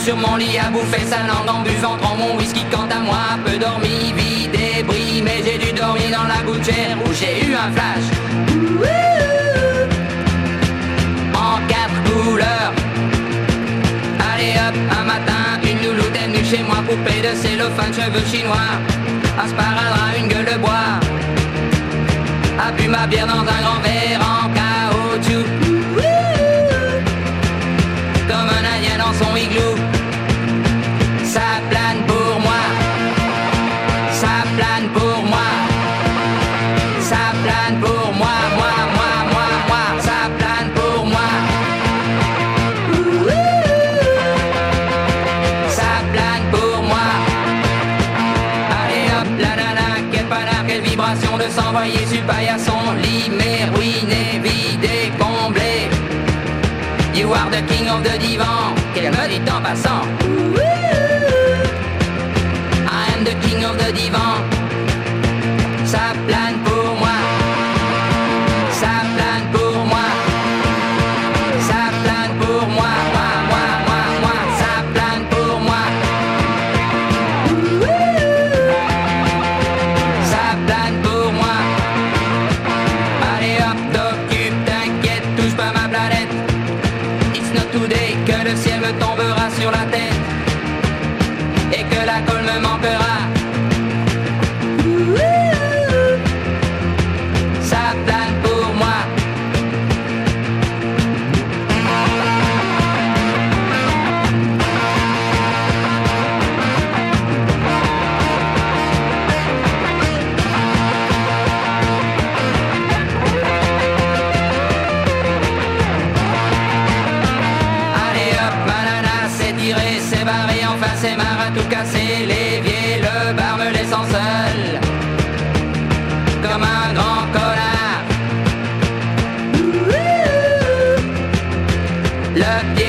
sur mon lit à bouffer sa langue en buvant trop mon whisky. Quant à moi, peu dormi, vie débris, mais j'ai dû dormir dans la gouttière où j'ai eu un flash. En 4 couleurs. Allez hop, un matin, une louloute est venue chez moi, poupée de cellophane, cheveux chinois, un sparadrap, une gueule de bois, a bu ma bière dans un grand verre en caoutchouc, comme un indien dans son igloo. Ça plane pour moi, ça plane pour moi, ça plane pour moi, moi, ça plane pour moi. Ça plane pour moi. Allez hop, la nana, quel panard, quelle vibration de s'envoyer sur paillasson. Lit, mais ruiné, vidé, comblé. You are the king of the divan. Qu'elle me dit en passant. I am the king of the divan. Ça plane pour moi. Ça plane pour moi. Ça plane pour moi. Moi. Ça plane pour moi. Ça plane pour moi. Allez hop, t'occupe, t'inquiète, touche pas ma planète. It's not today que le ciel me tombera sur la tête et que la colle me manquera. Ça plane pour moi. Allez hop, ma nana s'est tirée, s'est barrée, enfin c'est marre à tout casser. L'évier, le bar me laissant seul comme un grand connard. Le pied